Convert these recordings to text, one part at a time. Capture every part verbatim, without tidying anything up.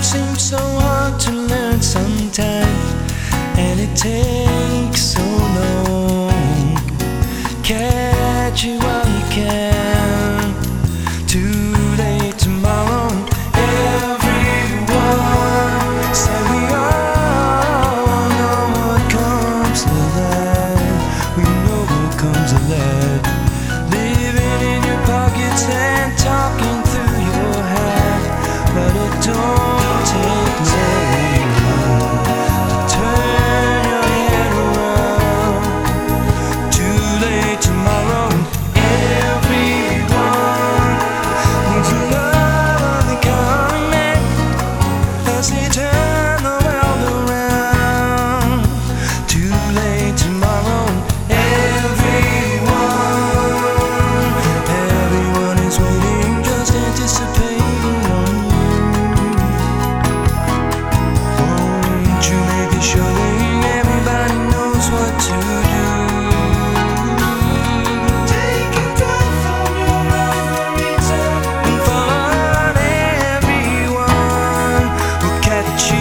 seems so hard to learn sometimes, and it takes so long. Catch you while you can. Too late tomorrow. Everyone say we all know what comes to life. We know what comes to life. Living in your pockets and talking through your hat, but it don't take long to turn your head around. Too late tomorrow. Everyone needs a love the coming man as they turn the world around. Too late tomorrow. Everyone, everyone is waiting, just anticipating. Won't you make a showing? Everybody knows what to do. Take it down from your ivory tower and follow everyone will catch you.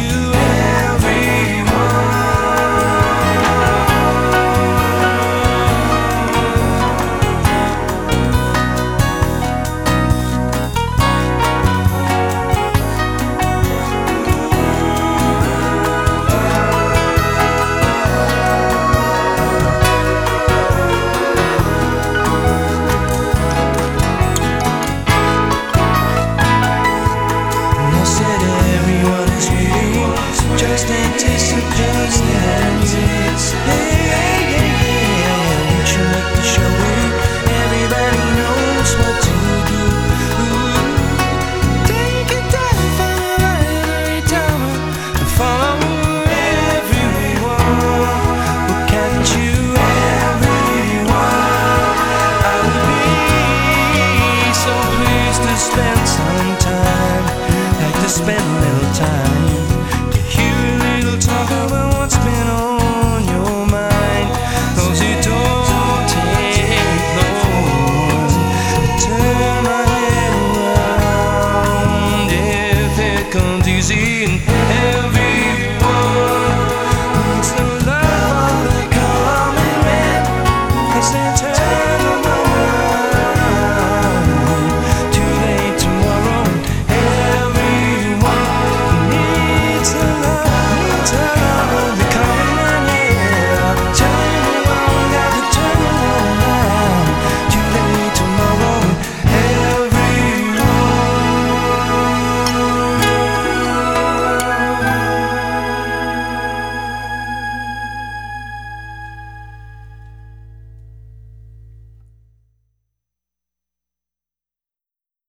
Just anticipating. Hey, hey, hey, hey. Won't you make the showing? Everybody knows what to do. Take it down from the ivory tower and follow everyone. We'll catch you, everyone. I would be so pleased to spend some time, like to spend a little time. Talk about what's been on your mind, 'cause it don't take long to turn my head around. If it comes easy.